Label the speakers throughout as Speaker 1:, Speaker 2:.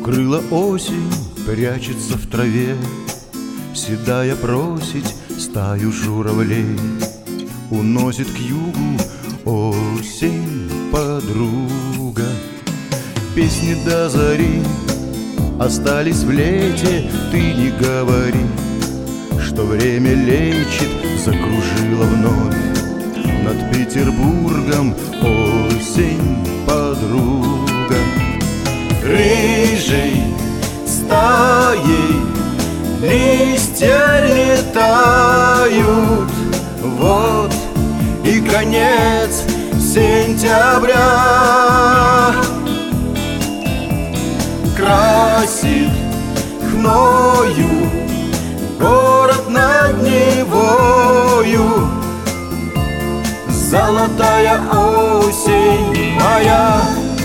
Speaker 1: Укрыла осень, прячется в траве, седая просить стаю журавлей. Уносит к югу осень подруга. Песни до зари остались в лете. Ты не говори, что время лечит. Закружила вновь над Петербургом осень подруга. Рыжей стаей листья летают. Вот и конец сентября. Красит хною город над Невою. Золотая осень моя.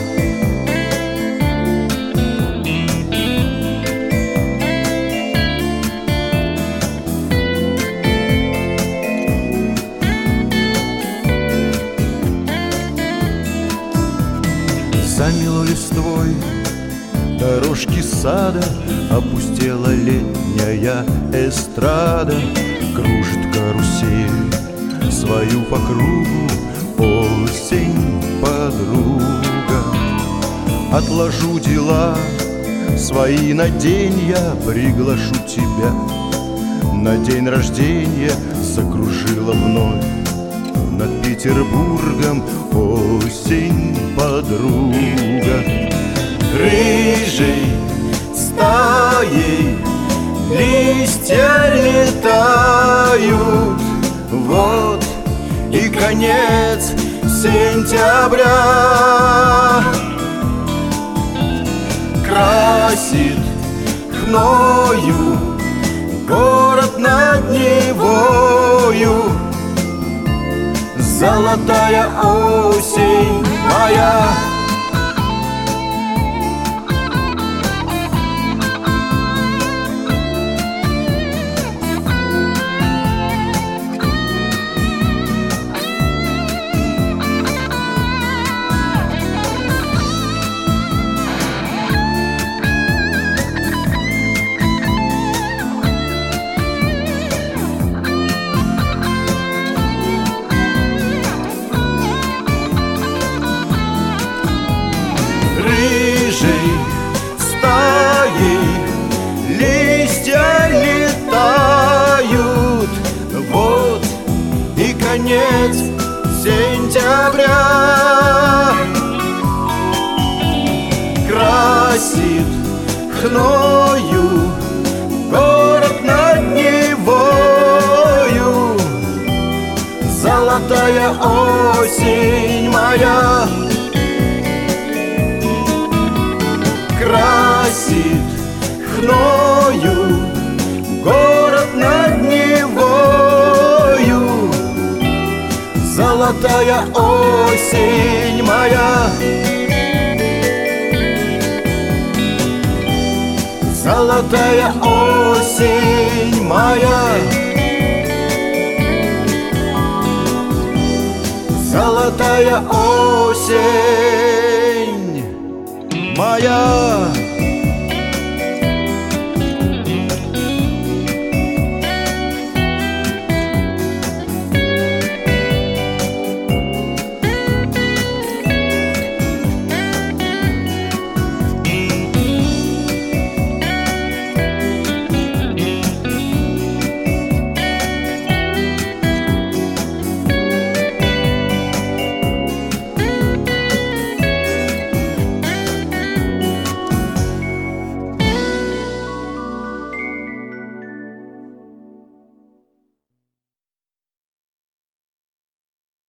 Speaker 1: Замело листвой дорожки сада, опустела летняя эстрада. Кружит карусель свою по кругу осень подруга. Отложу дела свои на день, я приглашу тебя на день рождения. Закружила вновь над Петербургом осень подруга. Рыжей стаей листья летают. Вот и конец сентября. Красит хною город над Невою. Золотая осень моя. Рыжей стаей листья летают. Вот и конец сентября. Красит хною город над Невою. Золотая осень моя. Красит хною город над Невою. Золотая осень моя. Золотая осень моя. Золотая осень моя.